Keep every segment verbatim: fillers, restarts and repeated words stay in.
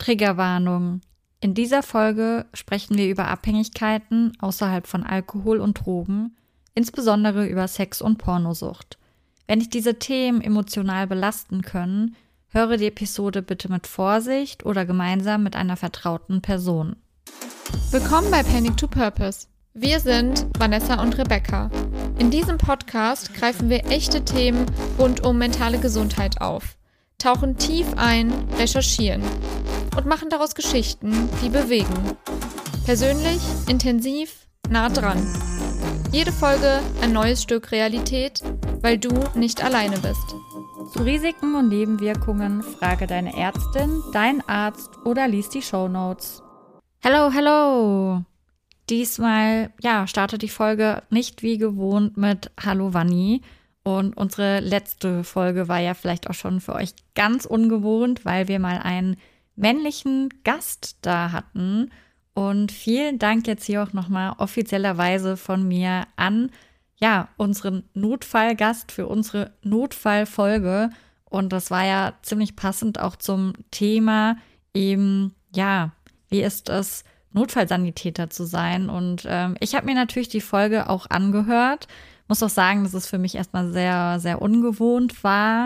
Triggerwarnung. In dieser Folge sprechen wir über Abhängigkeiten außerhalb von Alkohol und Drogen, insbesondere über Sex und Pornosucht. Wenn dich diese Themen emotional belasten können, höre die Episode bitte mit Vorsicht oder gemeinsam mit einer vertrauten Person. Willkommen bei Panic to Purpose. Wir sind Vanessa und Rebecca. In diesem Podcast greifen wir echte Themen rund um mentale Gesundheit auf, tauchen tief ein, recherchieren und machen daraus Geschichten, die bewegen. Persönlich, intensiv, nah dran. Jede Folge ein neues Stück Realität, weil du nicht alleine bist. Zu Risiken und Nebenwirkungen frage deine Ärztin, deinen Arzt oder lies die Shownotes. Hello, hello! Diesmal, ja, startet die Folge nicht wie gewohnt mit Hallo Vanni. Und unsere letzte Folge war ja vielleicht auch schon für euch ganz ungewohnt, weil wir mal einen männlichen Gast da hatten. Und vielen Dank jetzt hier auch nochmal offiziellerweise von mir an, ja, unseren Notfallgast für unsere Notfallfolge. Und das war ja ziemlich passend auch zum Thema eben, ja, wie ist es, Notfallsanitäter zu sein. Und ähm, ich habe mir natürlich die Folge auch angehört. Muss auch sagen, dass es für mich erstmal sehr, sehr ungewohnt war,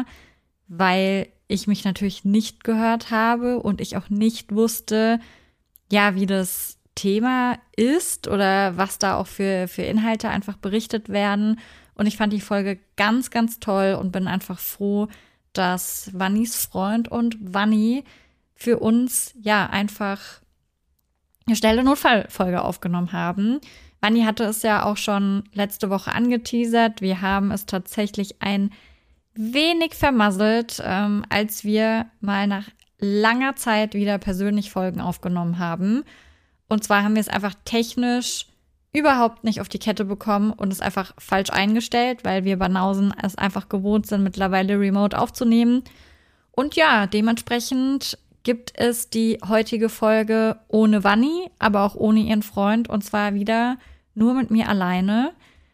weil ich mich natürlich nicht gehört habe und ich auch nicht wusste, ja, wie das Thema ist oder was da auch für, für Inhalte einfach berichtet werden. Und ich fand die Folge ganz, ganz toll und bin einfach froh, dass Vannis Freund und Vanni für uns ja einfach eine schnelle Notfallfolge aufgenommen haben. Vanni hatte es ja auch schon letzte Woche angeteasert. Wir haben es tatsächlich ein wenig vermasselt, ähm, als wir mal nach langer Zeit wieder persönlich Folgen aufgenommen haben. Und zwar haben wir es einfach technisch überhaupt nicht auf die Kette bekommen und es einfach falsch eingestellt, weil wir Banausen es einfach gewohnt sind, mittlerweile remote aufzunehmen. Und ja, dementsprechend gibt es die heutige Folge ohne Vanni, aber auch ohne ihren Freund und zwar wieder nur mit mir alleine.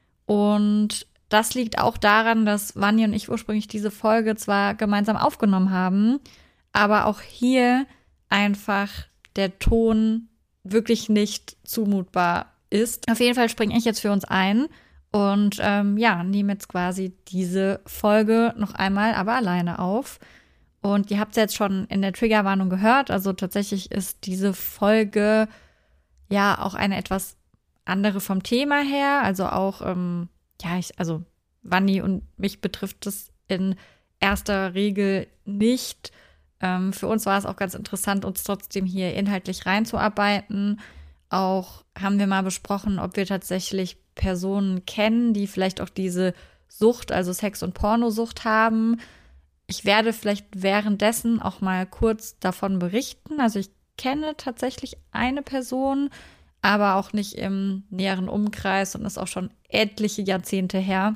Und das liegt auch daran, dass Vanni und ich ursprünglich diese Folge zwar gemeinsam aufgenommen haben, aber auch hier einfach der Ton wirklich nicht zumutbar ist. Auf jeden Fall springe ich jetzt für uns ein und ähm, ja, nehme jetzt quasi diese Folge noch einmal, aber alleine auf. Und ihr habt es jetzt schon in der Triggerwarnung gehört. Also tatsächlich ist diese Folge ja auch eine etwas andere vom Thema her. Also auch, ähm, ja, ich, also Vanni und mich betrifft es in erster Regel nicht. Ähm, für uns war es auch ganz interessant, uns trotzdem hier inhaltlich reinzuarbeiten. Auch haben wir mal besprochen, ob wir tatsächlich Personen kennen, die vielleicht auch diese Sucht, also Sex- und Pornosucht haben. Ich werde vielleicht währenddessen auch mal kurz davon berichten. Also ich kenne tatsächlich eine Person, aber auch nicht im näheren Umkreis und ist auch schon etliche Jahrzehnte her.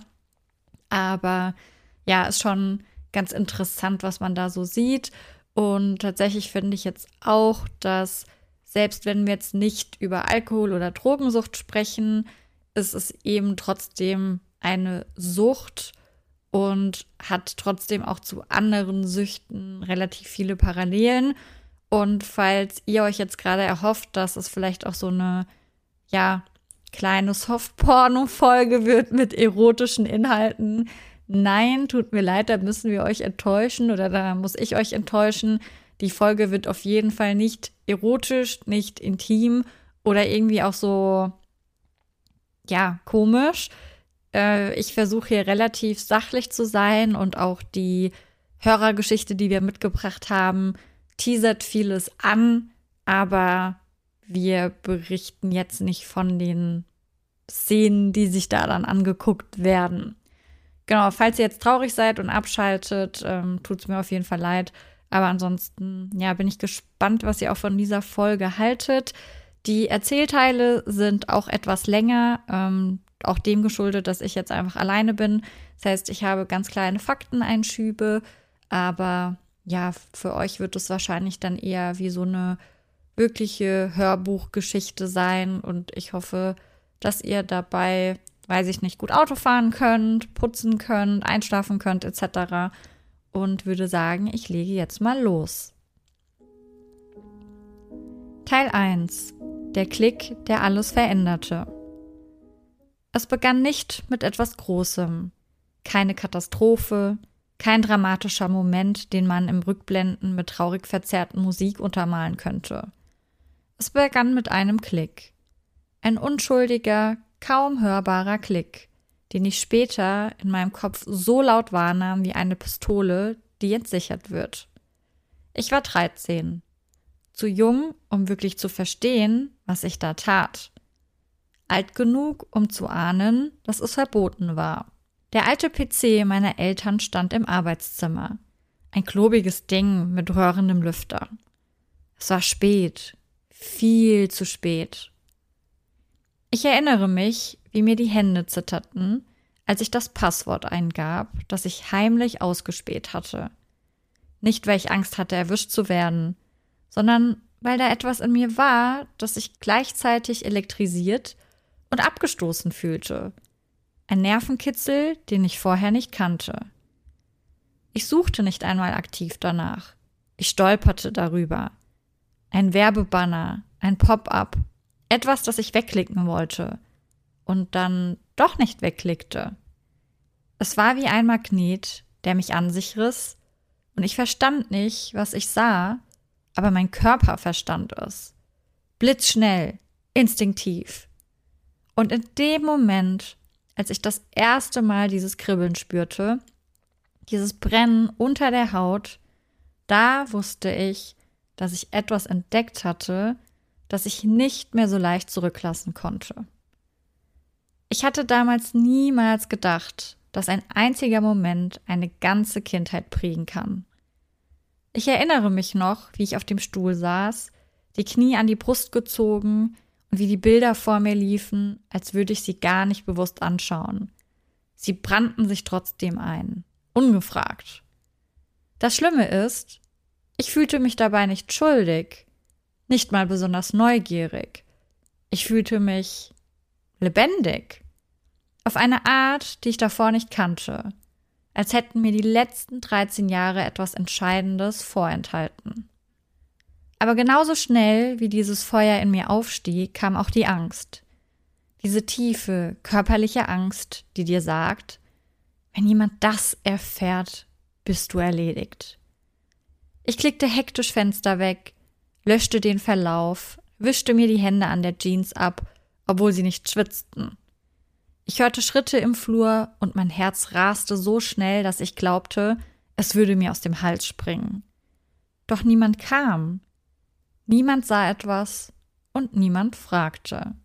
Aber ja, ist schon ganz interessant, was man da so sieht. Und tatsächlich finde ich jetzt auch, dass selbst wenn wir jetzt nicht über Alkohol- oder Drogensucht sprechen, ist es eben trotzdem eine Sucht und hat trotzdem auch zu anderen Süchten relativ viele Parallelen. Und falls ihr euch jetzt gerade erhofft, dass es vielleicht auch so eine, ja, kleine Softporno-Folge wird mit erotischen Inhalten, nein, tut mir leid, da müssen wir euch enttäuschen oder da muss ich euch enttäuschen. Die Folge wird auf jeden Fall nicht erotisch, nicht intim oder irgendwie auch so, ja, komisch. Ich versuche hier relativ sachlich zu sein und auch die Hörergeschichte, die wir mitgebracht haben, teasert vieles an, aber wir berichten jetzt nicht von den Szenen, die sich da dann angeguckt werden. Genau, falls ihr jetzt traurig seid und abschaltet, ähm, tut es mir auf jeden Fall leid. Aber ansonsten, ja, bin ich gespannt, was ihr auch von dieser Folge haltet. Die Erzählteile sind auch etwas länger, ähm, auch dem geschuldet, dass ich jetzt einfach alleine bin. Das heißt, ich habe ganz kleine Fakteneinschübe, aber ja, für euch wird es wahrscheinlich dann eher wie so eine wirkliche Hörbuchgeschichte sein und ich hoffe, dass ihr dabei, weiß ich nicht, gut Auto fahren könnt, putzen könnt, einschlafen könnt et cetera und würde sagen, ich lege jetzt mal los. Teil eins. Der Klick, der alles veränderte. Es begann nicht mit etwas Großem. Keine Katastrophe, kein dramatischer Moment, den man im Rückblenden mit traurig verzerrten Musik untermalen könnte. Es begann mit einem Klick. Ein unschuldiger, kaum hörbarer Klick, den ich später in meinem Kopf so laut wahrnahm wie eine Pistole, die entsichert wird. Ich war dreizehn. Zu jung, um wirklich zu verstehen, was ich da tat. Alt genug, um zu ahnen, dass es verboten war. Der alte P C meiner Eltern stand im Arbeitszimmer. Ein klobiges Ding mit röhrendem Lüfter. Es war spät. Viel zu spät. Ich erinnere mich, wie mir die Hände zitterten, als ich das Passwort eingab, das ich heimlich ausgespäht hatte. Nicht, weil ich Angst hatte, erwischt zu werden, sondern weil da etwas in mir war, das sich gleichzeitig elektrisiert und abgestoßen fühlte. Ein Nervenkitzel, den ich vorher nicht kannte. Ich suchte nicht einmal aktiv danach. Ich stolperte darüber. Ein Werbebanner, ein Pop-up, etwas, das ich wegklicken wollte und dann doch nicht wegklickte. Es war wie ein Magnet, der mich an sich riss, und ich verstand nicht, was ich sah, aber mein Körper verstand es. Blitzschnell, instinktiv. Und in dem Moment, als ich das erste Mal dieses Kribbeln spürte, dieses Brennen unter der Haut, da wusste ich, dass ich etwas entdeckt hatte, das ich nicht mehr so leicht zurücklassen konnte. Ich hatte damals niemals gedacht, dass ein einziger Moment eine ganze Kindheit prägen kann. Ich erinnere mich noch, wie ich auf dem Stuhl saß, die Knie an die Brust gezogen und wie die Bilder vor mir liefen, als würde ich sie gar nicht bewusst anschauen. Sie brannten sich trotzdem ein, ungefragt. Das Schlimme ist, ich fühlte mich dabei nicht schuldig, nicht mal besonders neugierig. Ich fühlte mich lebendig. Auf eine Art, die ich davor nicht kannte. Als hätten mir die letzten dreizehn Jahre etwas Entscheidendes vorenthalten. Aber genauso schnell, wie dieses Feuer in mir aufstieg, kam auch die Angst. Diese tiefe, körperliche Angst, die dir sagt, wenn jemand das erfährt, bist du erledigt. Ich klickte hektisch Fenster weg, löschte den Verlauf, wischte mir die Hände an der Jeans ab, obwohl sie nicht schwitzten. Ich hörte Schritte im Flur und mein Herz raste so schnell, dass ich glaubte, es würde mir aus dem Hals springen. Doch niemand kam. Niemand sah etwas und niemand fragte.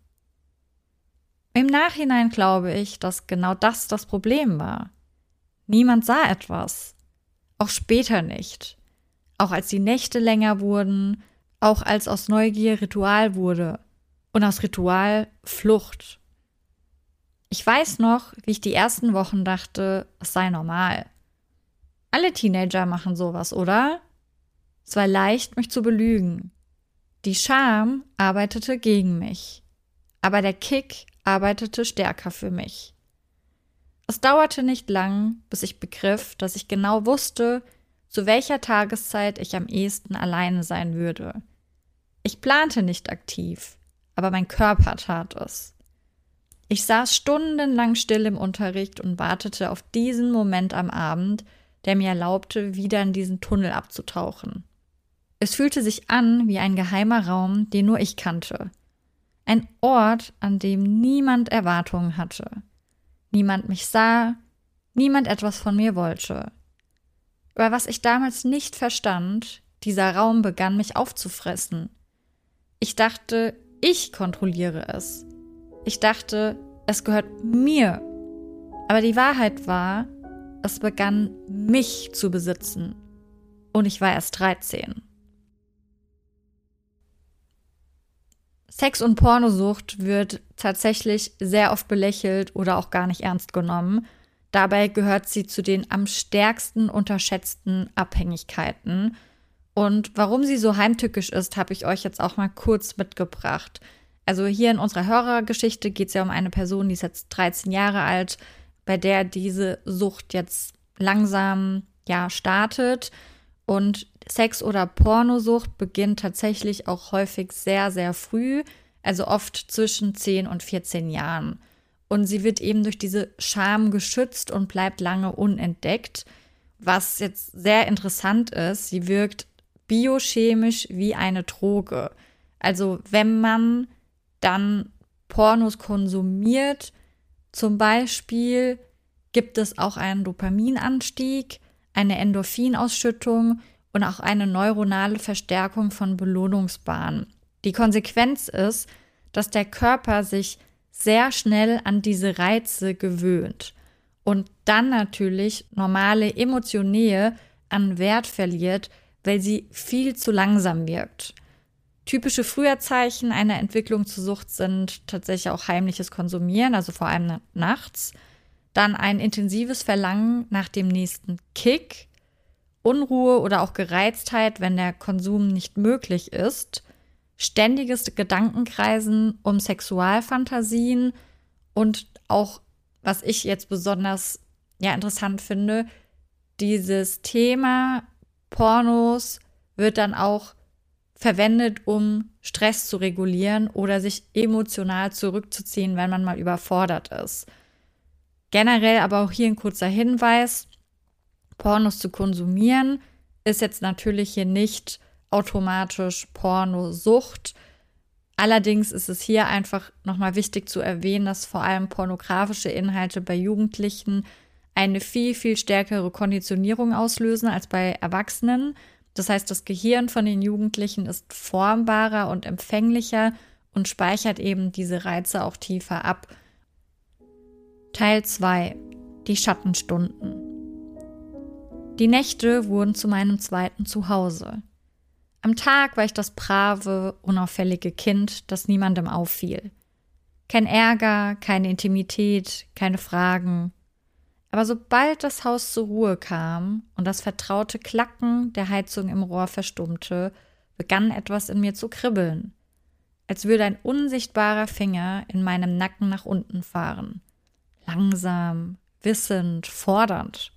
Im Nachhinein glaube ich, dass genau das das Problem war. Niemand sah etwas. Auch später nicht. Auch als die Nächte länger wurden, auch als aus Neugier Ritual wurde und aus Ritual Flucht. Ich weiß noch, wie ich die ersten Wochen dachte, es sei normal. Alle Teenager machen sowas, oder? Es war leicht, mich zu belügen. Die Scham arbeitete gegen mich, aber der Kick arbeitete stärker für mich. Es dauerte nicht lang, bis ich begriff, dass ich genau wusste, zu welcher Tageszeit ich am ehesten alleine sein würde. Ich plante nicht aktiv, aber mein Körper tat es. Ich saß stundenlang still im Unterricht und wartete auf diesen Moment am Abend, der mir erlaubte, wieder in diesen Tunnel abzutauchen. Es fühlte sich an wie ein geheimer Raum, den nur ich kannte. Ein Ort, an dem niemand Erwartungen hatte. Niemand mich sah, niemand etwas von mir wollte. Aber was ich damals nicht verstand, dieser Raum begann mich aufzufressen. Ich dachte, ich kontrolliere es. Ich dachte, es gehört mir. Aber die Wahrheit war, es begann mich zu besitzen. Und ich war erst dreizehn. Sex- und Pornosucht wird tatsächlich sehr oft belächelt oder auch gar nicht ernst genommen. Dabei gehört sie zu den am stärksten unterschätzten Abhängigkeiten. Und warum sie so heimtückisch ist, habe ich euch jetzt auch mal kurz mitgebracht. Also hier in unserer Hörergeschichte geht es ja um eine Person, die ist jetzt dreizehn Jahre alt, bei der diese Sucht jetzt langsam ja startet. Und Sex- oder Pornosucht beginnt tatsächlich auch häufig sehr, sehr früh, also oft zwischen zehn und vierzehn Jahren. Und sie wird eben durch diese Scham geschützt und bleibt lange unentdeckt. Was jetzt sehr interessant ist, sie wirkt biochemisch wie eine Droge. Also wenn man dann Pornos konsumiert, zum Beispiel, gibt es auch einen Dopaminanstieg, eine Endorphinausschüttung und auch eine neuronale Verstärkung von Belohnungsbahnen. Die Konsequenz ist, dass der Körper sich sehr schnell an diese Reize gewöhnt und dann natürlich normale Emotionnähe an Wert verliert, weil sie viel zu langsam wirkt. Typische Frühzeichen einer Entwicklung zur Sucht sind tatsächlich auch heimliches Konsumieren, also vor allem nachts, dann ein intensives Verlangen nach dem nächsten Kick, Unruhe oder auch Gereiztheit, wenn der Konsum nicht möglich ist, ständiges Gedankenkreisen um Sexualfantasien und auch, was ich jetzt besonders ja, interessant finde, dieses Thema Pornos wird dann auch verwendet, um Stress zu regulieren oder sich emotional zurückzuziehen, wenn man mal überfordert ist. Generell aber auch hier ein kurzer Hinweis, Pornos zu konsumieren ist jetzt natürlich hier nicht automatisch Pornosucht. Allerdings ist es hier einfach nochmal wichtig zu erwähnen, dass vor allem pornografische Inhalte bei Jugendlichen eine viel, viel stärkere Konditionierung auslösen als bei Erwachsenen. Das heißt, das Gehirn von den Jugendlichen ist formbarer und empfänglicher und speichert eben diese Reize auch tiefer ab. Teil zwei. Die Schattenstunden. Die Nächte wurden zu meinem zweiten Zuhause. Am Tag war ich das brave, unauffällige Kind, das niemandem auffiel. Kein Ärger, keine Intimität, keine Fragen. Aber sobald das Haus zur Ruhe kam und das vertraute Klacken der Heizung im Rohr verstummte, begann etwas in mir zu kribbeln, als würde ein unsichtbarer Finger in meinem Nacken nach unten fahren. Langsam, wissend, fordernd.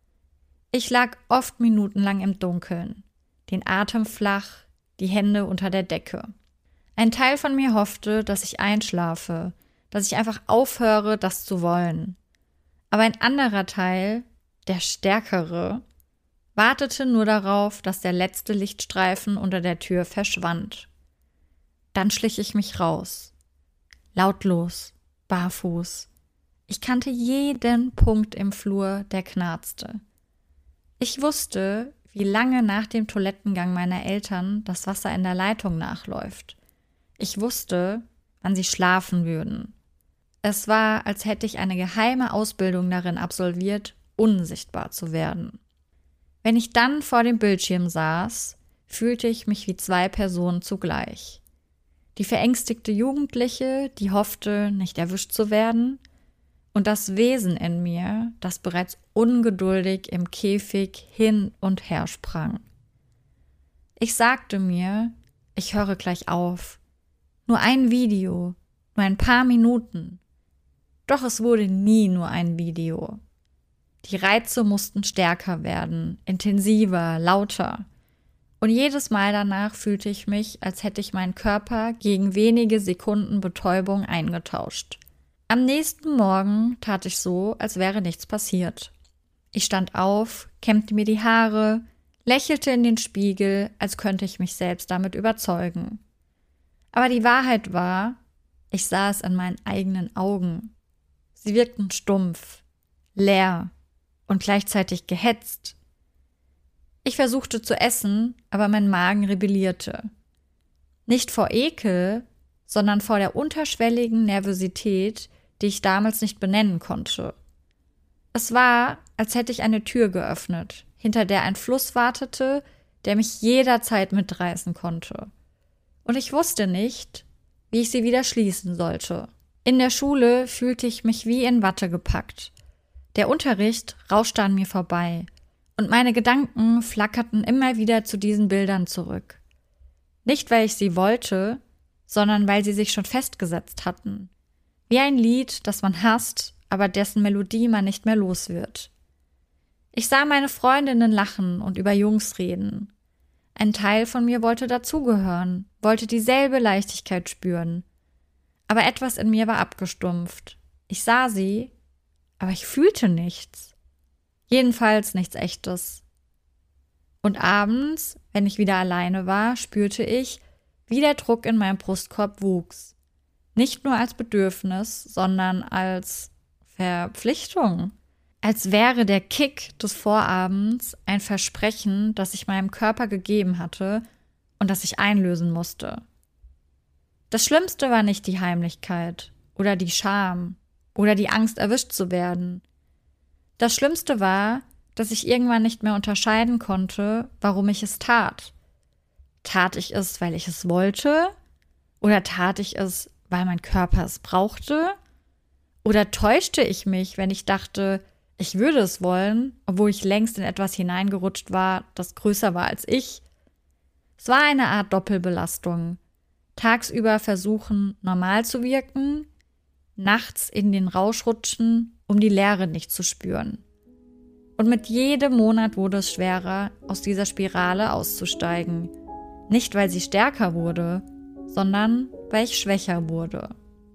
Ich lag oft minutenlang im Dunkeln, den Atem flach, die Hände unter der Decke. Ein Teil von mir hoffte, dass ich einschlafe, dass ich einfach aufhöre, das zu wollen. Aber ein anderer Teil, der stärkere, wartete nur darauf, dass der letzte Lichtstreifen unter der Tür verschwand. Dann schlich ich mich raus. Lautlos, barfuß. Ich kannte jeden Punkt im Flur, der knarzte. Ich wusste, wie lange nach dem Toilettengang meiner Eltern das Wasser in der Leitung nachläuft. Ich wusste, wann sie schlafen würden. Es war, als hätte ich eine geheime Ausbildung darin absolviert, unsichtbar zu werden. Wenn ich dann vor dem Bildschirm saß, fühlte ich mich wie zwei Personen zugleich. Die verängstigte Jugendliche, die hoffte, nicht erwischt zu werden, und das Wesen in mir, das bereits ungeduldig im Käfig hin und her sprang. Ich sagte mir, ich höre gleich auf. Nur ein Video, nur ein paar Minuten. Doch es wurde nie nur ein Video. Die Reize mussten stärker werden, intensiver, lauter. Und jedes Mal danach fühlte ich mich, als hätte ich meinen Körper gegen wenige Sekunden Betäubung eingetauscht. Am nächsten Morgen tat ich so, als wäre nichts passiert. Ich stand auf, kämmte mir die Haare, lächelte in den Spiegel, als könnte ich mich selbst damit überzeugen. Aber die Wahrheit war, ich sah es an meinen eigenen Augen. Sie wirkten stumpf, leer und gleichzeitig gehetzt. Ich versuchte zu essen, aber mein Magen rebellierte. Nicht vor Ekel, sondern vor der unterschwelligen Nervosität, die ich damals nicht benennen konnte. Es war, als hätte ich eine Tür geöffnet, hinter der ein Fluss wartete, der mich jederzeit mitreißen konnte. Und ich wusste nicht, wie ich sie wieder schließen sollte. In der Schule fühlte ich mich wie in Watte gepackt. Der Unterricht rauschte an mir vorbei und meine Gedanken flackerten immer wieder zu diesen Bildern zurück. Nicht, weil ich sie wollte, sondern weil sie sich schon festgesetzt hatten. Wie ein Lied, das man hasst, aber dessen Melodie man nicht mehr los wird. Ich sah meine Freundinnen lachen und über Jungs reden. Ein Teil von mir wollte dazugehören, wollte dieselbe Leichtigkeit spüren. Aber etwas in mir war abgestumpft. Ich sah sie, aber ich fühlte nichts. Jedenfalls nichts Echtes. Und abends, wenn ich wieder alleine war, spürte ich, wie der Druck in meinem Brustkorb wuchs. Nicht nur als Bedürfnis, sondern als Verpflichtung. Als wäre der Kick des Vorabends ein Versprechen, das ich meinem Körper gegeben hatte und das ich einlösen musste. Das Schlimmste war nicht die Heimlichkeit oder die Scham oder die Angst, erwischt zu werden. Das Schlimmste war, dass ich irgendwann nicht mehr unterscheiden konnte, warum ich es tat. Tat ich es, weil ich es wollte? Oder tat ich es, weil mein Körper es brauchte? Oder täuschte ich mich, wenn ich dachte, ich würde es wollen, obwohl ich längst in etwas hineingerutscht war, das größer war als ich? Es war eine Art Doppelbelastung. Tagsüber versuchen, normal zu wirken, nachts in den Rausch rutschen, um die Leere nicht zu spüren. Und mit jedem Monat wurde es schwerer, aus dieser Spirale auszusteigen. Nicht, weil sie stärker wurde, sondern weil ich schwächer wurde.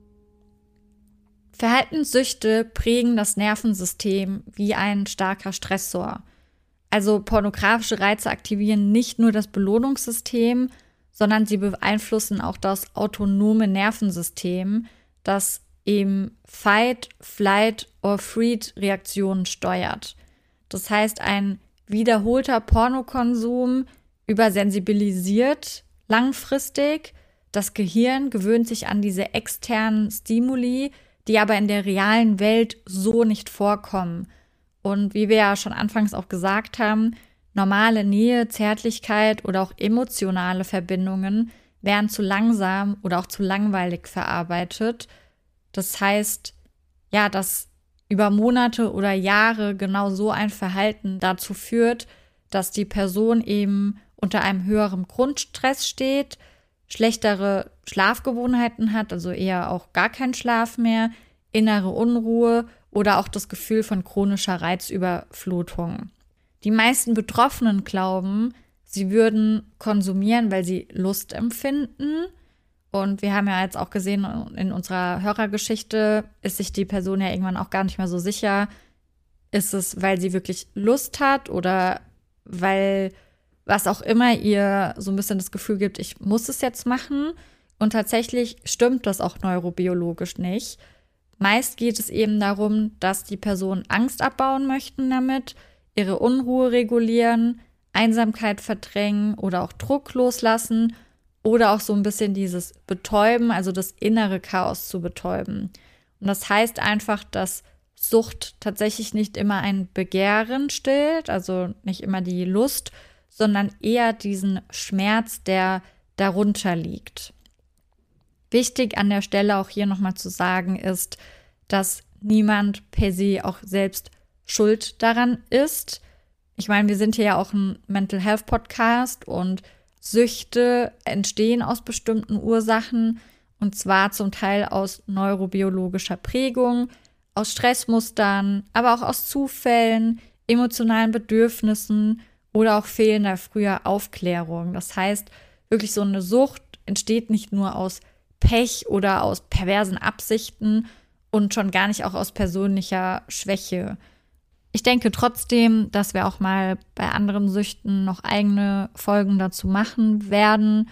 Verhaltenssüchte prägen das Nervensystem wie ein starker Stressor. Also pornografische Reize aktivieren nicht nur das Belohnungssystem, sondern sie beeinflussen auch das autonome Nervensystem, das eben Fight, Flight or Freeze-Reaktionen steuert. Das heißt, ein wiederholter Pornokonsum übersensibilisiert langfristig. Das Gehirn gewöhnt sich an diese externen Stimuli, die aber in der realen Welt so nicht vorkommen. Und wie wir ja schon anfangs auch gesagt haben, normale Nähe, Zärtlichkeit oder auch emotionale Verbindungen werden zu langsam oder auch zu langweilig verarbeitet. Das heißt, ja, dass über Monate oder Jahre genau so ein Verhalten dazu führt, dass die Person eben unter einem höheren Grundstress steht, schlechtere Schlafgewohnheiten hat, also eher auch gar keinen Schlaf mehr, innere Unruhe oder auch das Gefühl von chronischer Reizüberflutung. Die meisten Betroffenen glauben, sie würden konsumieren, weil sie Lust empfinden. Und wir haben ja jetzt auch gesehen, in unserer Hörergeschichte ist sich die Person ja irgendwann auch gar nicht mehr so sicher, ist es, weil sie wirklich Lust hat oder weil was auch immer ihr so ein bisschen das Gefühl gibt, ich muss es jetzt machen. Und tatsächlich stimmt das auch neurobiologisch nicht. Meist geht es eben darum, dass die Personen Angst abbauen möchten damit, ihre Unruhe regulieren, Einsamkeit verdrängen oder auch Druck loslassen oder auch so ein bisschen dieses Betäuben, also das innere Chaos zu betäuben. Und das heißt einfach, dass Sucht tatsächlich nicht immer ein Begehren stillt, also nicht immer die Lust, sondern eher diesen Schmerz, der darunter liegt. Wichtig an der Stelle auch hier nochmal zu sagen ist, dass niemand per se auch selbst schuld daran ist. Ich meine, wir sind hier ja auch ein Mental Health Podcast und Süchte entstehen aus bestimmten Ursachen und zwar zum Teil aus neurobiologischer Prägung, aus Stressmustern, aber auch aus Zufällen, emotionalen Bedürfnissen oder auch fehlender früher Aufklärung. Das heißt, wirklich so eine Sucht entsteht nicht nur aus Pech oder aus perversen Absichten und schon gar nicht auch aus persönlicher Schwäche. Ich denke trotzdem, dass wir auch mal bei anderen Süchten noch eigene Folgen dazu machen werden.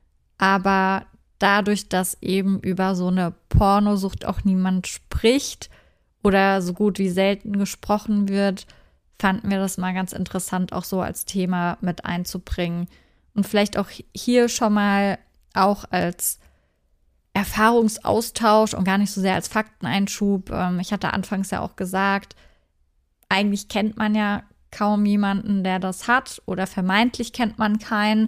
Aber dadurch, dass eben über so eine Pornosucht auch niemand spricht oder so gut wie selten gesprochen wird, fanden wir das mal ganz interessant, auch so als Thema mit einzubringen. Und vielleicht auch hier schon mal auch als Erfahrungsaustausch und gar nicht so sehr als Fakteneinschub. Ich hatte anfangs ja auch gesagt, eigentlich kennt man ja kaum jemanden, der das hat oder vermeintlich kennt man keinen.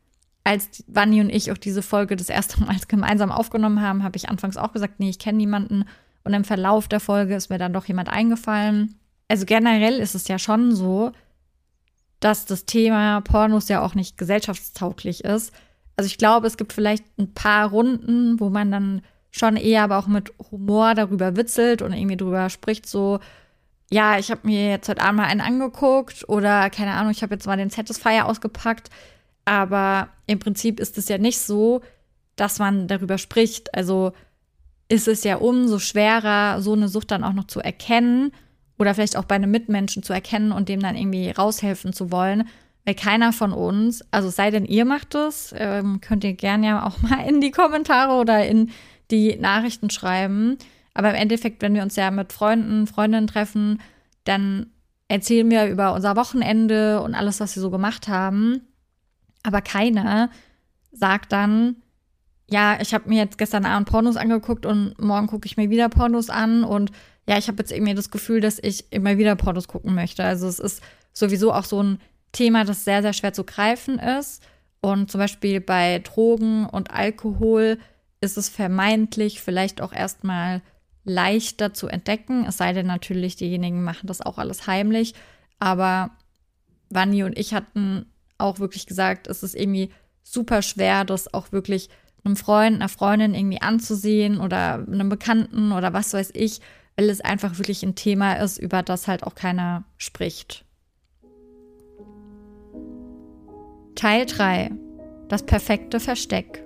Als Vanni und ich auch diese Folge das erste Mal gemeinsam aufgenommen haben, habe ich anfangs auch gesagt, nee, ich kenne niemanden. Und im Verlauf der Folge ist mir dann doch jemand eingefallen. Also generell ist es ja schon so, dass das Thema Pornos ja auch nicht gesellschaftstauglich ist. Also ich glaube, es gibt vielleicht ein paar Runden, wo man dann schon eher aber auch mit Humor darüber witzelt und irgendwie drüber spricht, so, ja, ich habe mir jetzt heute Abend mal einen angeguckt oder keine Ahnung, ich habe jetzt mal den Satisfier ausgepackt. Aber im Prinzip ist es ja nicht so, dass man darüber spricht. Also ist es ja umso schwerer, so eine Sucht dann auch noch zu erkennen oder vielleicht auch bei einem Mitmenschen zu erkennen und dem dann irgendwie raushelfen zu wollen. Weil keiner von uns, also es sei denn, ihr macht es, ähm, könnt ihr gerne ja auch mal in die Kommentare oder in die Nachrichten schreiben. Aber im Endeffekt, wenn wir uns ja mit Freunden, Freundinnen treffen, dann erzählen wir über unser Wochenende und alles, was wir so gemacht haben. Aber keiner sagt dann, ja, ich habe mir jetzt gestern Abend Pornos angeguckt und morgen gucke ich mir wieder Pornos an und ja, ich habe jetzt irgendwie das Gefühl, dass ich immer wieder Pornos gucken möchte. Also es ist sowieso auch so ein Thema, das sehr, sehr schwer zu greifen ist. Und zum Beispiel bei Drogen und Alkohol ist es vermeintlich vielleicht auch erstmal leichter zu entdecken. Es sei denn natürlich, diejenigen machen das auch alles heimlich. Aber Vanni und ich hatten auch wirklich gesagt, es ist irgendwie super schwer, das auch wirklich einem Freund, einer Freundin irgendwie anzusehen oder einem Bekannten oder was weiß ich, weil es einfach wirklich ein Thema ist, über das halt auch keiner spricht. Teil drei. Das perfekte Versteck.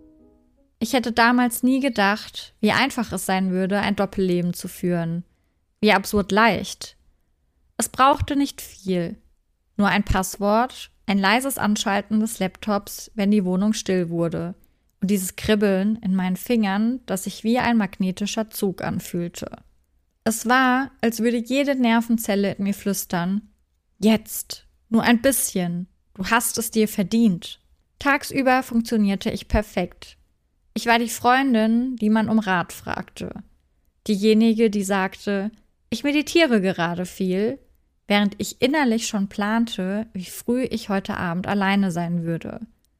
Ich hätte damals nie gedacht, wie einfach es sein würde, ein Doppelleben zu führen. Wie absurd leicht. Es brauchte nicht viel. Nur ein Passwort, ein leises Anschalten des Laptops, wenn die Wohnung still wurde. Und dieses Kribbeln in meinen Fingern, das sich wie ein magnetischer Zug anfühlte. Es war, als würde jede Nervenzelle in mir flüstern: Jetzt, nur ein bisschen. Du hast es dir verdient. Tagsüber funktionierte ich perfekt. Ich war die Freundin, die man um Rat fragte. Diejenige, die sagte, ich meditiere gerade viel, während ich innerlich schon plante, wie früh ich heute Abend alleine sein würde.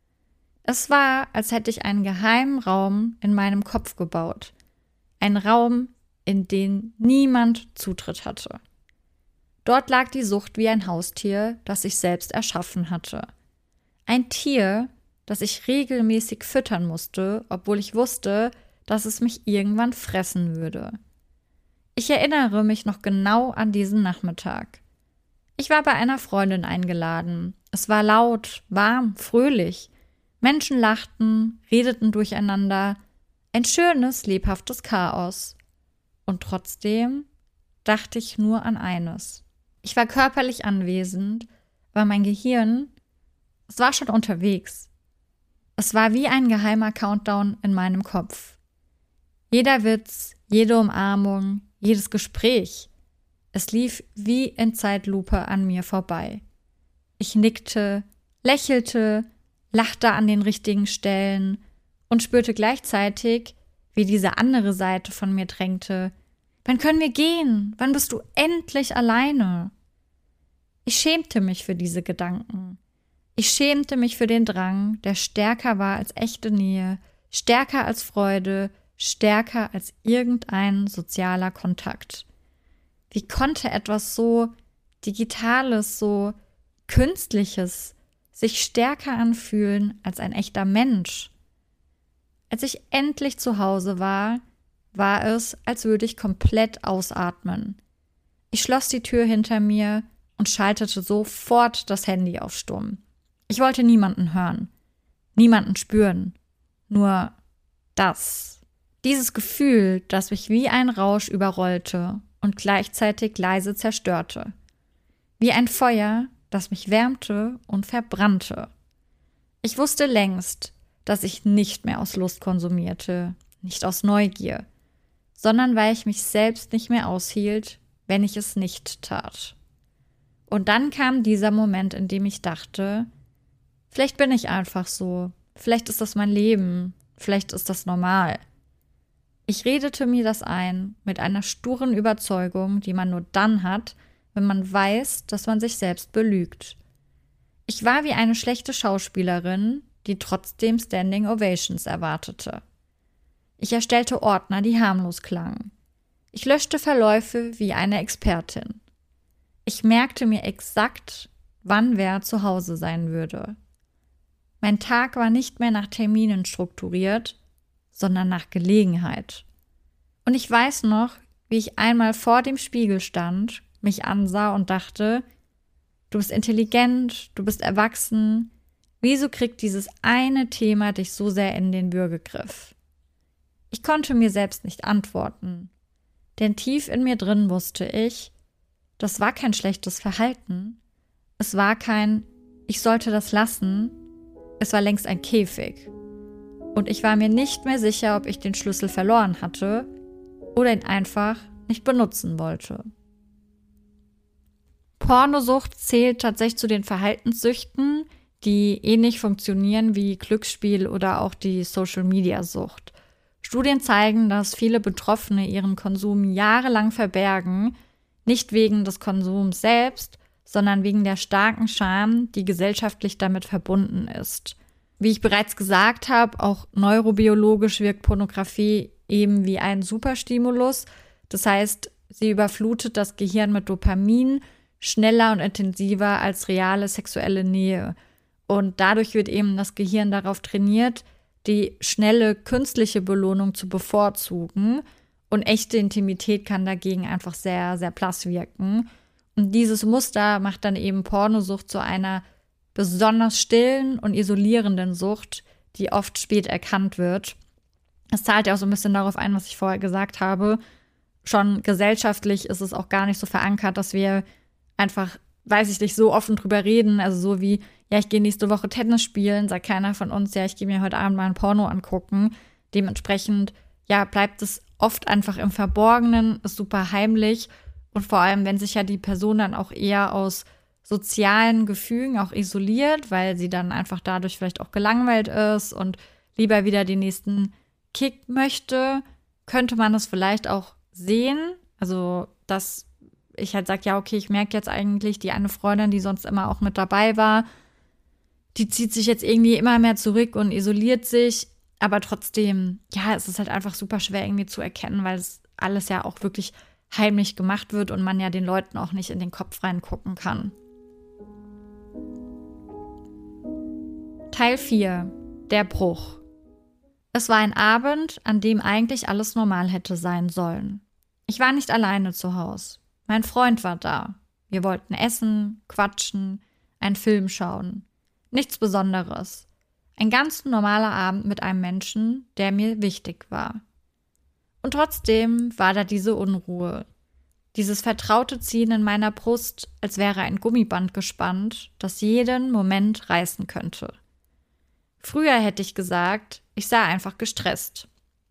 Es war, als hätte ich einen geheimen Raum in meinem Kopf gebaut. Ein Raum, in den niemand Zutritt hatte. Dort lag die Sucht wie ein Haustier, das ich selbst erschaffen hatte. Ein Tier, das ich regelmäßig füttern musste, obwohl ich wusste, dass es mich irgendwann fressen würde. Ich erinnere mich noch genau an diesen Nachmittag. Ich war bei einer Freundin eingeladen. Es war laut, warm, fröhlich. Menschen lachten, redeten durcheinander. Ein schönes, lebhaftes Chaos. Und trotzdem dachte ich nur an eines. Ich war körperlich anwesend, aber mein Gehirn, es war schon unterwegs. Es war wie ein geheimer Countdown in meinem Kopf. Jeder Witz, jede Umarmung, jedes Gespräch, es lief wie in Zeitlupe an mir vorbei. Ich nickte, lächelte, lachte an den richtigen Stellen und spürte gleichzeitig, wie diese andere Seite von mir drängte: Wann können wir gehen? Wann bist du endlich alleine? Ich schämte mich für diese Gedanken. Ich schämte mich für den Drang, der stärker war als echte Nähe, stärker als Freude, stärker als irgendein sozialer Kontakt. Wie konnte etwas so Digitales, so Künstliches sich stärker anfühlen als ein echter Mensch? Als ich endlich zu Hause war, war es, als würde ich komplett ausatmen. Ich schloss die Tür hinter mir und schaltete sofort das Handy auf Stumm. Ich wollte niemanden hören, niemanden spüren, nur das. Dieses Gefühl, das mich wie ein Rausch überrollte und gleichzeitig leise zerstörte. Wie ein Feuer, das mich wärmte und verbrannte. Ich wusste längst, dass ich nicht mehr aus Lust konsumierte, nicht aus Neugier, sondern weil ich mich selbst nicht mehr aushielt, wenn ich es nicht tat. Und dann kam dieser Moment, in dem ich dachte, vielleicht bin ich einfach so, vielleicht ist das mein Leben, vielleicht ist das normal. Ich redete mir das ein mit einer sturen Überzeugung, die man nur dann hat, wenn man weiß, dass man sich selbst belügt. Ich war wie eine schlechte Schauspielerin, die trotzdem Standing Ovations erwartete. Ich erstellte Ordner, die harmlos klangen. Ich löschte Verläufe wie eine Expertin. Ich merkte mir exakt, wann wer zu Hause sein würde. Mein Tag war nicht mehr nach Terminen strukturiert, sondern nach Gelegenheit. Und ich weiß noch, wie ich einmal vor dem Spiegel stand, mich ansah und dachte, du bist intelligent, du bist erwachsen. Wieso kriegt dieses eine Thema dich so sehr in den Würgegriff? Ich konnte mir selbst nicht antworten, denn tief in mir drin wusste ich, das war kein schlechtes Verhalten, es war kein, ich sollte das lassen, es war längst ein Käfig. Und ich war mir nicht mehr sicher, ob ich den Schlüssel verloren hatte oder ihn einfach nicht benutzen wollte. Pornosucht zählt tatsächlich zu den Verhaltenssüchten, die ähnlich funktionieren wie Glücksspiel oder auch die Social-Media-Sucht. Studien zeigen, dass viele Betroffene ihren Konsum jahrelang verbergen, nicht wegen des Konsums selbst, sondern wegen der starken Scham, die gesellschaftlich damit verbunden ist. Wie ich bereits gesagt habe, auch neurobiologisch wirkt Pornografie eben wie ein Superstimulus. Das heißt, sie überflutet das Gehirn mit Dopamin schneller und intensiver als reale sexuelle Nähe. Und dadurch wird eben das Gehirn darauf trainiert, die schnelle künstliche Belohnung zu bevorzugen. Und echte Intimität kann dagegen einfach sehr, sehr blass wirken. Und dieses Muster macht dann eben Pornosucht zu einer besonders stillen und isolierenden Sucht, die oft spät erkannt wird. Es zahlt ja auch so ein bisschen darauf ein, was ich vorher gesagt habe. Schon gesellschaftlich ist es auch gar nicht so verankert, dass wir einfach, weiß ich nicht, so offen drüber reden. Also so wie, ja, ich gehe nächste Woche Tennis spielen, sagt keiner von uns, ja, ich gehe mir heute Abend mal ein Porno angucken. Dementsprechend, ja, bleibt es oft einfach im Verborgenen, ist super heimlich. Und vor allem, wenn sich ja die Person dann auch eher aus sozialen Gefügen auch isoliert, weil sie dann einfach dadurch vielleicht auch gelangweilt ist und lieber wieder den nächsten Kick möchte, könnte man es vielleicht auch sehen. Also, dass ich halt sage, ja, okay, ich merke jetzt eigentlich, die eine Freundin, die sonst immer auch mit dabei war, die zieht sich jetzt irgendwie immer mehr zurück und isoliert sich. Aber trotzdem, ja, es ist halt einfach super schwer irgendwie zu erkennen, weil es alles ja auch wirklich heimlich gemacht wird und man ja den Leuten auch nicht in den Kopf reingucken kann. Teil vier. Der Bruch. Es war ein Abend, an dem eigentlich alles normal hätte sein sollen. Ich war nicht alleine zu Hause. Mein Freund war da. Wir wollten essen, quatschen, einen Film schauen. Nichts Besonderes. Ein ganz normaler Abend mit einem Menschen, der mir wichtig war. Und trotzdem war da diese Unruhe. Dieses vertraute Ziehen in meiner Brust, als wäre ein Gummiband gespannt, das jeden Moment reißen könnte. Früher hätte ich gesagt, ich sei einfach gestresst.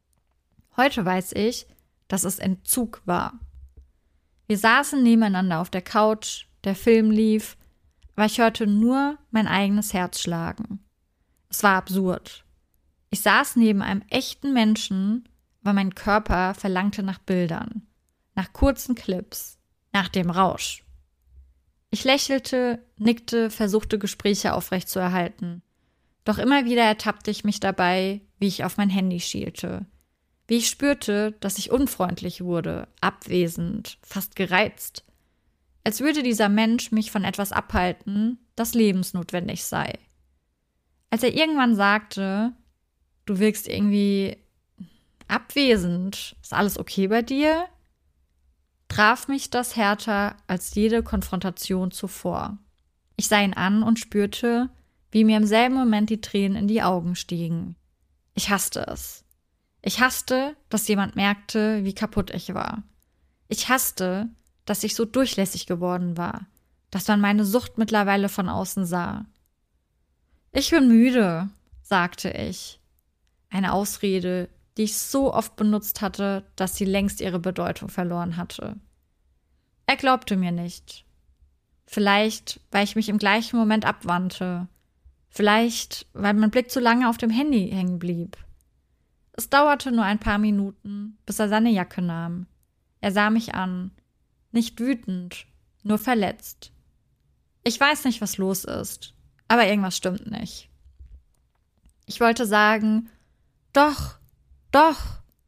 Heute weiß ich, dass es Entzug war. Wir saßen nebeneinander auf der Couch, der Film lief, aber ich hörte nur mein eigenes Herz schlagen. Es war absurd. Ich saß neben einem echten Menschen, aber mein Körper verlangte nach Bildern, nach kurzen Clips, nach dem Rausch. Ich lächelte, nickte, versuchte Gespräche aufrechtzuerhalten. Doch immer wieder ertappte ich mich dabei, wie ich auf mein Handy schielte. Wie ich spürte, dass ich unfreundlich wurde, abwesend, fast gereizt. Als würde dieser Mensch mich von etwas abhalten, das lebensnotwendig sei. Als er irgendwann sagte, du wirkst irgendwie abwesend, ist alles okay bei dir? Traf mich das härter als jede Konfrontation zuvor. Ich sah ihn an und spürte, wie mir im selben Moment die Tränen in die Augen stiegen. Ich hasste es. Ich hasste, dass jemand merkte, wie kaputt ich war. Ich hasste, dass ich so durchlässig geworden war, dass man meine Sucht mittlerweile von außen sah. Ich bin müde, sagte ich. Eine Ausrede, die ich so oft benutzt hatte, dass sie längst ihre Bedeutung verloren hatte. Er glaubte mir nicht. Vielleicht, weil ich mich im gleichen Moment abwandte. Vielleicht, weil mein Blick zu lange auf dem Handy hängen blieb. Es dauerte nur ein paar Minuten, bis er seine Jacke nahm. Er sah mich an. Nicht wütend, nur verletzt. Ich weiß nicht, was los ist, aber irgendwas stimmt nicht. Ich wollte sagen, doch, doch.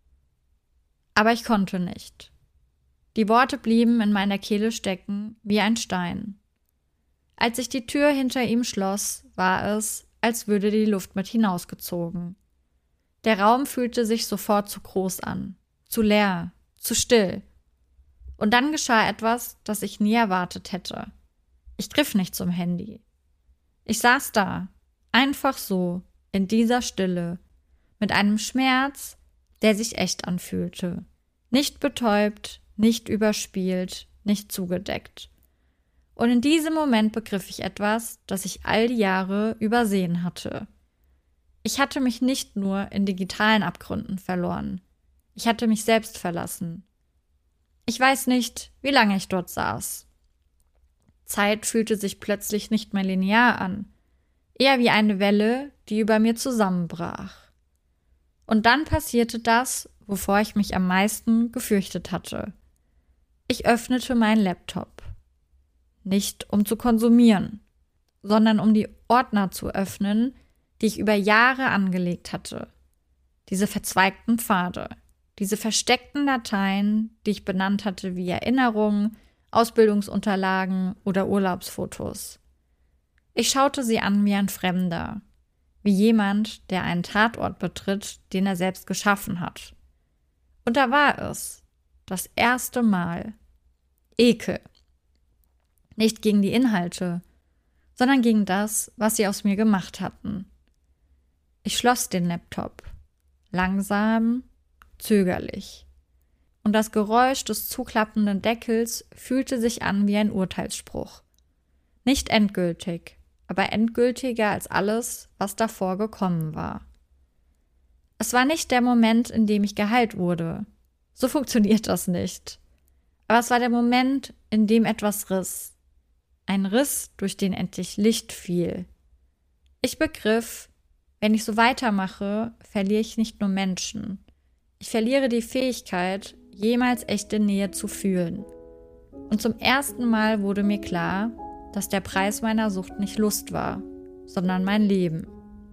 Aber ich konnte nicht. Die Worte blieben in meiner Kehle stecken wie ein Stein. Als sich die Tür hinter ihm schloss, war es, als würde die Luft mit hinausgezogen. Der Raum fühlte sich sofort zu groß an, zu leer, zu still. Und dann geschah etwas, das ich nie erwartet hätte. Ich griff nicht zum Handy. Ich saß da, einfach so, in dieser Stille, mit einem Schmerz, der sich echt anfühlte. Nicht betäubt, nicht überspielt, nicht zugedeckt. Und in diesem Moment begriff ich etwas, das ich all die Jahre übersehen hatte. Ich hatte mich nicht nur in digitalen Abgründen verloren. Ich hatte mich selbst verlassen. Ich weiß nicht, wie lange ich dort saß. Zeit fühlte sich plötzlich nicht mehr linear an, eher wie eine Welle, die über mir zusammenbrach. Und dann passierte das, wovor ich mich am meisten gefürchtet hatte. Ich öffnete meinen Laptop. Nicht um zu konsumieren, sondern um die Ordner zu öffnen, die ich über Jahre angelegt hatte. Diese verzweigten Pfade, diese versteckten Dateien, die ich benannt hatte wie Erinnerungen, Ausbildungsunterlagen oder Urlaubsfotos. Ich schaute sie an wie ein Fremder, wie jemand, der einen Tatort betritt, den er selbst geschaffen hat. Und da war es, das erste Mal. Ekel. Nicht gegen die Inhalte, sondern gegen das, was sie aus mir gemacht hatten. Ich schloss den Laptop. Langsam, zögerlich. Und das Geräusch des zuklappenden Deckels fühlte sich an wie ein Urteilsspruch. Nicht endgültig, aber endgültiger als alles, was davor gekommen war. Es war nicht der Moment, in dem ich geheilt wurde. So funktioniert das nicht. Aber es war der Moment, in dem etwas riss. Ein Riss, durch den endlich Licht fiel. Ich begriff, wenn ich so weitermache, verliere ich nicht nur Menschen. Ich verliere die Fähigkeit, jemals echte Nähe zu fühlen. Und zum ersten Mal wurde mir klar, dass der Preis meiner Sucht nicht Lust war, sondern mein Leben.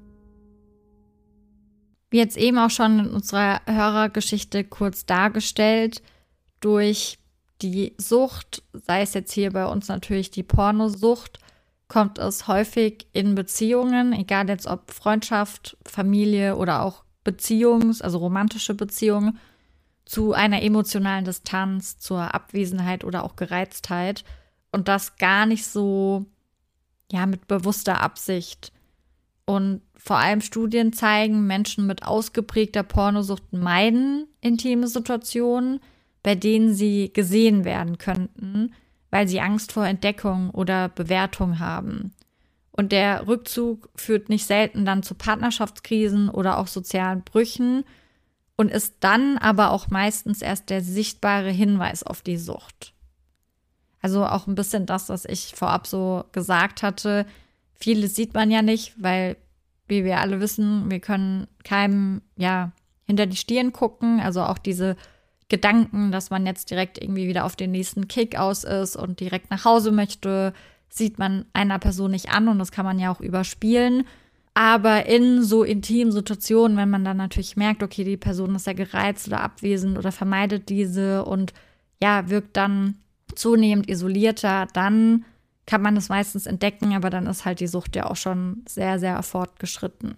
Wie jetzt eben auch schon in unserer Hörergeschichte kurz dargestellt, durch die Sucht, sei es jetzt hier bei uns natürlich die Pornosucht, kommt es häufig in Beziehungen, egal jetzt ob Freundschaft, Familie oder auch Beziehungs-, also romantische Beziehungen, zu einer emotionalen Distanz, zur Abwesenheit oder auch Gereiztheit. Und das gar nicht so, ja, mit bewusster Absicht. Und vor allem Studien zeigen, Menschen mit ausgeprägter Pornosucht meiden intime Situationen, bei denen sie gesehen werden könnten, weil sie Angst vor Entdeckung oder Bewertung haben. Und der Rückzug führt nicht selten dann zu Partnerschaftskrisen oder auch sozialen Brüchen und ist dann aber auch meistens erst der sichtbare Hinweis auf die Sucht. Also auch ein bisschen das, was ich vorab so gesagt hatte. Vieles sieht man ja nicht, weil, wie wir alle wissen, wir können keinem ja hinter die Stirn gucken. Also auch diese Gedanken, dass man jetzt direkt irgendwie wieder auf den nächsten Kick aus ist und direkt nach Hause möchte, sieht man einer Person nicht an und das kann man ja auch überspielen. Aber in so intimen Situationen, wenn man dann natürlich merkt, okay, die Person ist ja gereizt oder abwesend oder vermeidet diese und ja, wirkt dann zunehmend isolierter, dann kann man das meistens entdecken, aber dann ist halt die Sucht ja auch schon sehr, sehr fortgeschritten.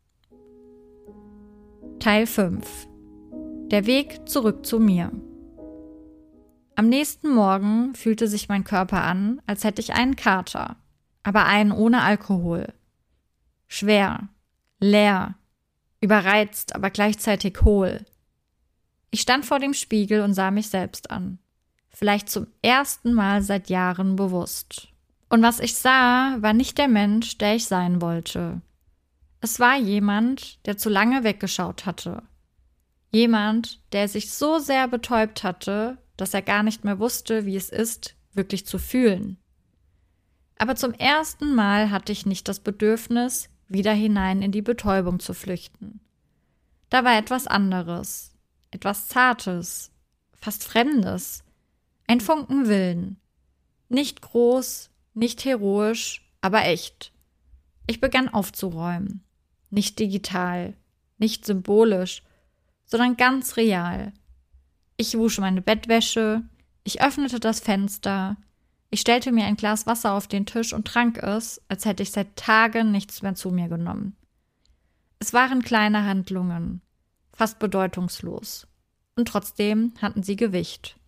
Teil fünf. Der Weg zurück zu mir. Am nächsten Morgen fühlte sich mein Körper an, als hätte ich einen Kater, aber einen ohne Alkohol. Schwer, leer, überreizt, aber gleichzeitig hohl. Ich stand vor dem Spiegel und sah mich selbst an. Vielleicht zum ersten Mal seit Jahren bewusst. Und was ich sah, war nicht der Mensch, der ich sein wollte. Es war jemand, der zu lange weggeschaut hatte. Jemand, der sich so sehr betäubt hatte, dass er gar nicht mehr wusste, wie es ist, wirklich zu fühlen. Aber zum ersten Mal hatte ich nicht das Bedürfnis, wieder hinein in die Betäubung zu flüchten. Da war etwas anderes, etwas Zartes, fast Fremdes, ein Funken Willen. Nicht groß, nicht heroisch, aber echt. Ich begann aufzuräumen. Nicht digital, nicht symbolisch, sondern ganz real. Ich wusch meine Bettwäsche, ich öffnete das Fenster, ich stellte mir ein Glas Wasser auf den Tisch und trank es, als hätte ich seit Tagen nichts mehr zu mir genommen. Es waren kleine Handlungen, fast bedeutungslos, und trotzdem hatten sie Gewicht.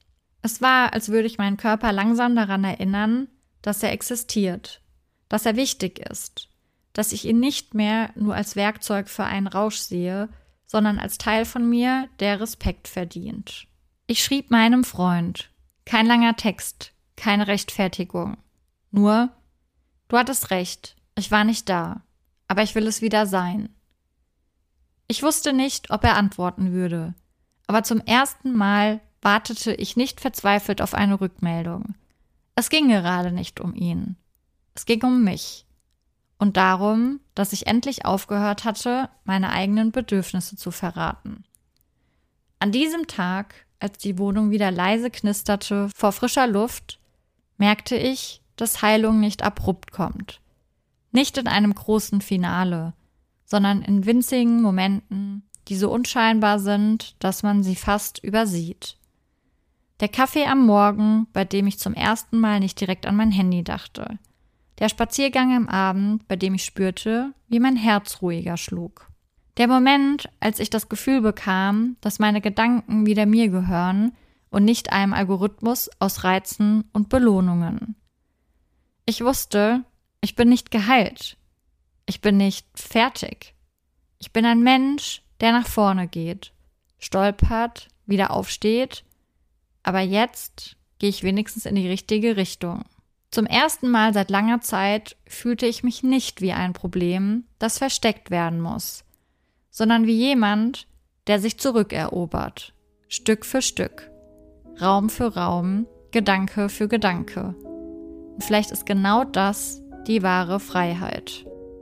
Es war, als würde ich meinen Körper langsam daran erinnern, dass er existiert, dass er wichtig ist, dass ich ihn nicht mehr nur als Werkzeug für einen Rausch sehe, sondern als Teil von mir, der Respekt verdient. Ich schrieb meinem Freund. Kein langer Text, keine Rechtfertigung. Nur, du hattest recht, ich war nicht da, aber ich will es wieder sein. Ich wusste nicht, ob er antworten würde, aber zum ersten Mal wartete ich nicht verzweifelt auf eine Rückmeldung. Es ging gerade nicht um ihn. Es ging um mich. Und darum, dass ich endlich aufgehört hatte, meine eigenen Bedürfnisse zu verraten. An diesem Tag, als die Wohnung wieder leise knisterte vor frischer Luft, merkte ich, dass Heilung nicht abrupt kommt. Nicht in einem großen Finale, sondern in winzigen Momenten, die so unscheinbar sind, dass man sie fast übersieht. Der Kaffee am Morgen, bei dem ich zum ersten Mal nicht direkt an mein Handy dachte. Der Spaziergang am Abend, bei dem ich spürte, wie mein Herz ruhiger schlug. Der Moment, als ich das Gefühl bekam, dass meine Gedanken wieder mir gehören und nicht einem Algorithmus aus Reizen und Belohnungen. Ich wusste, ich bin nicht geheilt. Ich bin nicht fertig. Ich bin ein Mensch, der nach vorne geht, stolpert, wieder aufsteht, aber jetzt gehe ich wenigstens in die richtige Richtung. Zum ersten Mal seit langer Zeit fühlte ich mich nicht wie ein Problem, das versteckt werden muss, sondern wie jemand, der sich zurückerobert, Stück für Stück, Raum für Raum, Gedanke für Gedanke. Und vielleicht ist genau das die wahre Freiheit.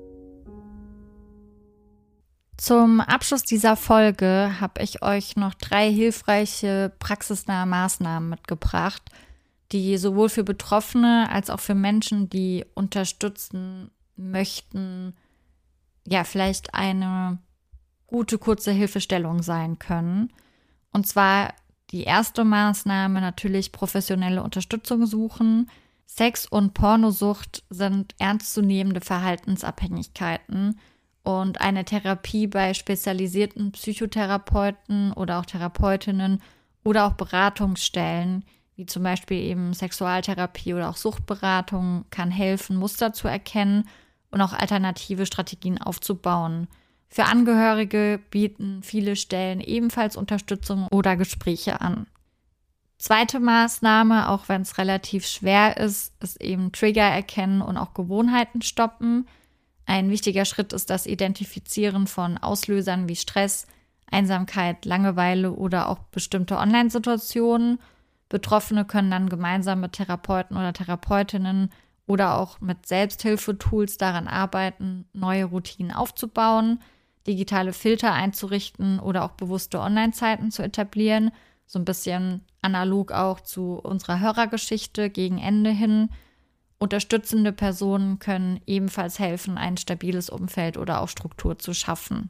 Zum Abschluss dieser Folge habe ich euch noch drei hilfreiche, praxisnahe Maßnahmen mitgebracht, die sowohl für Betroffene als auch für Menschen, die unterstützen möchten, ja, vielleicht eine gute, kurze Hilfestellung sein können. Und zwar die erste Maßnahme natürlich professionelle Unterstützung suchen. Sex- und Pornosucht sind ernstzunehmende Verhaltensabhängigkeiten und eine Therapie bei spezialisierten Psychotherapeuten oder auch Therapeutinnen oder auch Beratungsstellen, wie zum Beispiel eben Sexualtherapie oder auch Suchtberatung, kann helfen, Muster zu erkennen und auch alternative Strategien aufzubauen. Für Angehörige bieten viele Stellen ebenfalls Unterstützung oder Gespräche an. Zweite Maßnahme, auch wenn es relativ schwer ist, ist eben Trigger erkennen und auch Gewohnheiten stoppen. Ein wichtiger Schritt ist das Identifizieren von Auslösern wie Stress, Einsamkeit, Langeweile oder auch bestimmte Online-Situationen. Betroffene können dann gemeinsam mit Therapeuten oder Therapeutinnen oder auch mit Selbsthilfetools daran arbeiten, neue Routinen aufzubauen, digitale Filter einzurichten oder auch bewusste Online-Zeiten zu etablieren. So ein bisschen analog auch zu unserer Hörergeschichte gegen Ende hin. Unterstützende Personen können ebenfalls helfen, ein stabiles Umfeld oder auch Struktur zu schaffen.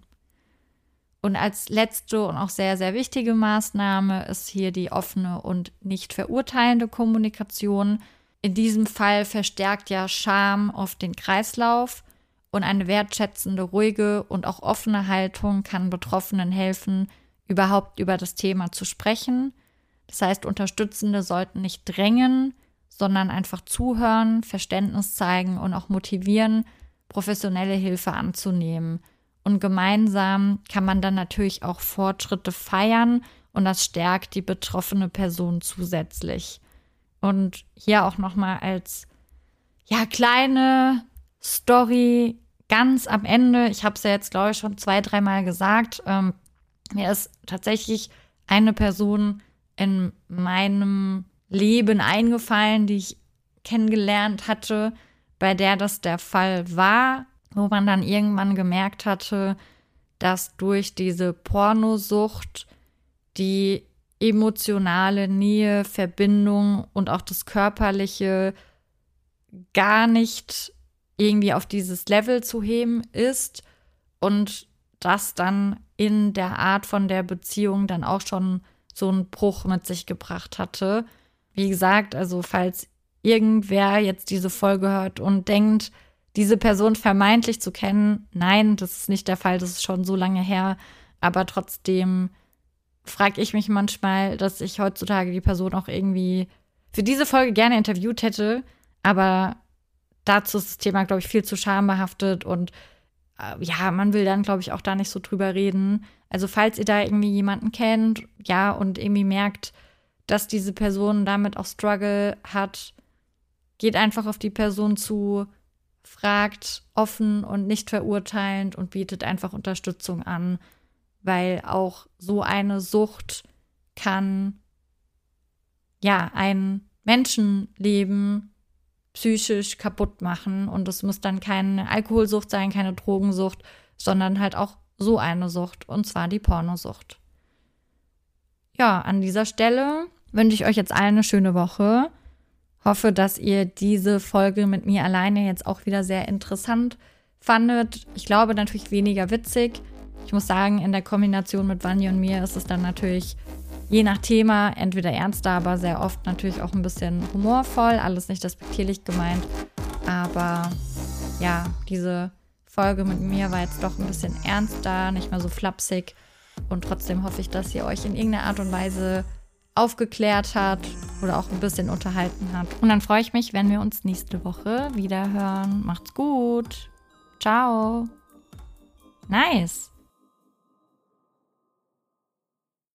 Und als letzte und auch sehr, sehr wichtige Maßnahme ist hier die offene und nicht verurteilende Kommunikation. In diesem Fall verstärkt ja Scham oft den Kreislauf und eine wertschätzende, ruhige und auch offene Haltung kann Betroffenen helfen, überhaupt über das Thema zu sprechen. Das heißt, Unterstützende sollten nicht drängen, sondern einfach zuhören, Verständnis zeigen und auch motivieren, professionelle Hilfe anzunehmen. Und gemeinsam kann man dann natürlich auch Fortschritte feiern und das stärkt die betroffene Person zusätzlich. Und hier auch nochmal als ja kleine Story ganz am Ende, ich habe es ja jetzt glaube ich schon zwei, dreimal gesagt, ähm, mir ist tatsächlich eine Person in meinem Leben eingefallen, die ich kennengelernt hatte, bei der das der Fall war, wo man dann irgendwann gemerkt hatte, dass durch diese Pornosucht die emotionale Nähe, Verbindung und auch das Körperliche gar nicht irgendwie auf dieses Level zu heben ist und das dann in der Art von der Beziehung dann auch schon so einen Bruch mit sich gebracht hatte. Wie gesagt, also falls irgendwer jetzt diese Folge hört und denkt, diese Person vermeintlich zu kennen, nein, das ist nicht der Fall, das ist schon so lange her, aber trotzdem frage ich mich manchmal, dass ich heutzutage die Person auch irgendwie für diese Folge gerne interviewt hätte, aber dazu ist das Thema, glaube ich, viel zu schambehaftet und äh, ja, man will dann, glaube ich, auch da nicht so drüber reden. Also falls ihr da irgendwie jemanden kennt, ja, und irgendwie merkt, dass diese Person damit auch Struggle hat, geht einfach auf die Person zu, fragt offen und nicht verurteilend und bietet einfach Unterstützung an, weil auch so eine Sucht kann ja ein Menschenleben psychisch kaputt machen und es muss dann keine Alkoholsucht sein, keine Drogensucht, sondern halt auch so eine Sucht, und zwar die Pornosucht. Ja, an dieser Stelle wünsche ich euch jetzt allen eine schöne Woche. Hoffe, dass ihr diese Folge mit mir alleine jetzt auch wieder sehr interessant fandet. Ich glaube natürlich weniger witzig. Ich muss sagen, in der Kombination mit Vanja und mir ist es dann natürlich je nach Thema entweder ernster, aber sehr oft natürlich auch ein bisschen humorvoll. Alles nicht despektierlich gemeint. Aber ja, diese Folge mit mir war jetzt doch ein bisschen ernster, nicht mehr so flapsig. Und trotzdem hoffe ich, dass sie euch in irgendeiner Art und Weise aufgeklärt hat oder auch ein bisschen unterhalten hat. Und dann freue ich mich, wenn wir uns nächste Woche wieder hören. Macht's gut. Ciao. Nice.